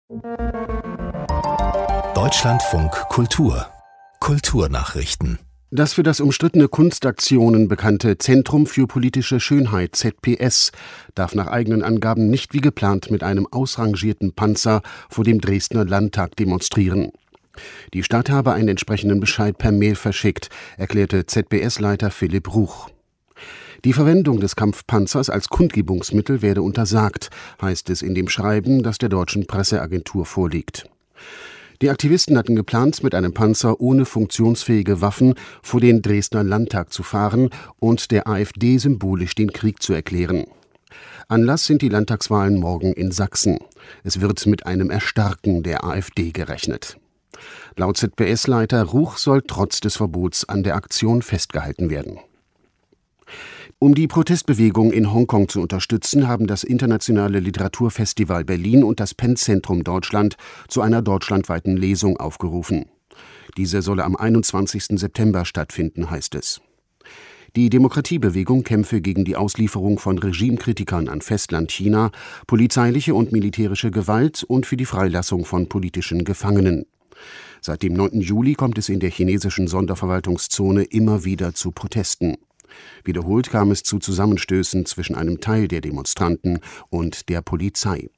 Deutschlandfunk Kultur Kulturnachrichten. Das für das umstrittene Kunstaktionen bekannte Zentrum für politische Schönheit ZPS darf nach eigenen Angaben nicht wie geplant mit einem ausrangierten Panzer vor dem Dresdner Landtag demonstrieren. Die Stadt habe einen entsprechenden Bescheid per Mail verschickt, erklärte ZPS-Leiter Philipp Ruch. Die Verwendung des Kampfpanzers als Kundgebungsmittel werde untersagt, heißt es in dem Schreiben, das der deutschen Presseagentur vorliegt. Die Aktivisten hatten geplant, mit einem Panzer ohne funktionsfähige Waffen vor den Dresdner Landtag zu fahren und der AfD symbolisch den Krieg zu erklären. Anlass sind die Landtagswahlen morgen in Sachsen. Es wird mit einem Erstarken der AfD gerechnet. Laut ZPS-Leiter Ruch soll trotz des Verbots an der Aktion festgehalten werden. Um die Protestbewegung in Hongkong zu unterstützen, haben das Internationale Literaturfestival Berlin und das PEN-Zentrum Deutschland zu einer deutschlandweiten Lesung aufgerufen. Diese solle am 21. September stattfinden, heißt es. Die Demokratiebewegung kämpfe gegen die Auslieferung von Regimekritikern an Festlandchina, polizeiliche und militärische Gewalt und für die Freilassung von politischen Gefangenen. Seit dem 9. Juli kommt es in der chinesischen Sonderverwaltungszone immer wieder zu Protesten. Wiederholt kam es zu Zusammenstößen zwischen einem Teil der Demonstranten und der Polizei.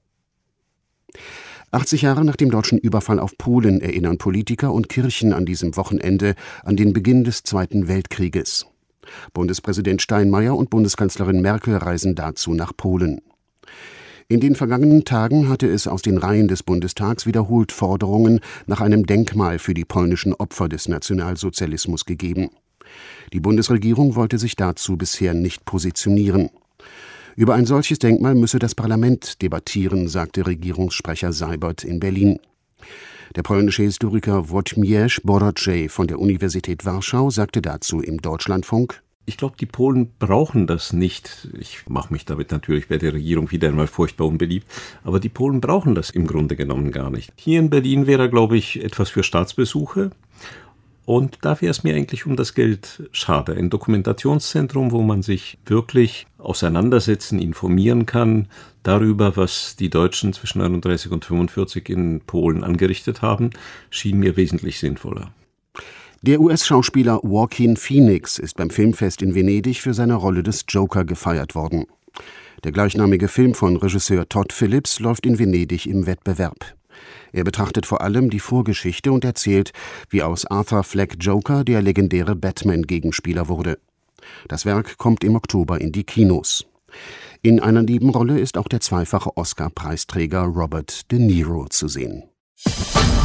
80 Jahre nach dem deutschen Überfall auf Polen erinnern Politiker und Kirchen an diesem Wochenende an den Beginn des Zweiten Weltkrieges. Bundespräsident Steinmeier und Bundeskanzlerin Merkel reisen dazu nach Polen. In den vergangenen Tagen hatte es aus den Reihen des Bundestags wiederholt Forderungen nach einem Denkmal für die polnischen Opfer des Nationalsozialismus gegeben. Die Bundesregierung wollte sich dazu bisher nicht positionieren. Über ein solches Denkmal müsse das Parlament debattieren, sagte Regierungssprecher Seibert in Berlin. Der polnische Historiker Wojciech Borodziej von der Universität Warschau sagte dazu im Deutschlandfunk: Ich glaube, die Polen brauchen das nicht. Ich mache mich damit natürlich bei der Regierung wieder einmal furchtbar unbeliebt. Aber die Polen brauchen das im Grunde genommen gar nicht. Hier in Berlin wäre, glaube ich, etwas für Staatsbesuche. Und da wäre es mir eigentlich um das Geld schade. Ein Dokumentationszentrum, wo man sich wirklich auseinandersetzen, informieren kann darüber, was die Deutschen zwischen 1939 und 1945 in Polen angerichtet haben, schien mir wesentlich sinnvoller. Der US-Schauspieler Joaquin Phoenix ist beim Filmfest in Venedig für seine Rolle des Joker gefeiert worden. Der gleichnamige Film von Regisseur Todd Phillips läuft in Venedig im Wettbewerb. Er betrachtet vor allem die Vorgeschichte und erzählt, wie aus Arthur Fleck Joker der legendäre Batman-Gegenspieler wurde. Das Werk kommt im Oktober in die Kinos. In einer Nebenrolle ist auch der zweifache Oscar-Preisträger Robert De Niro zu sehen.